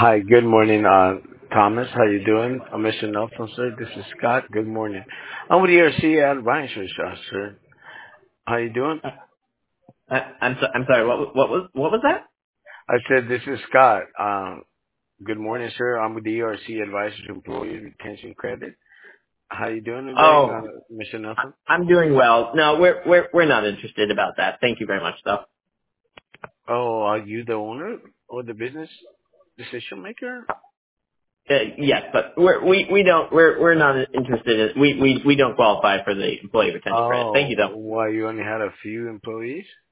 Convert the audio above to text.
Hi, good morning, Thomas. How you doing? Mr. Nelson, sir. This is Scott. Good morning. I'm with ERC Advisors, sir. How you doing? I'm sorry. What was that? I said this is Scott. Good morning, sir. I'm with the ERC Advisors Employee Retention Credit. How you doing today, Oh, Mr. Nelson? I'm doing well. No, we're not interested about that. Thank you very much, though. Oh, are you the owner or the business decision maker? Yes, but we're not interested in we don't qualify for the employee retention credit. Thank you, Oh, though. why you only had a few employees?